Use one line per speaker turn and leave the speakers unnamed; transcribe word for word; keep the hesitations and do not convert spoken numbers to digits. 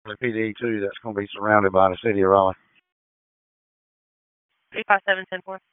P D two that's going to be surrounded by the city of Raleigh.
three five seven ten four.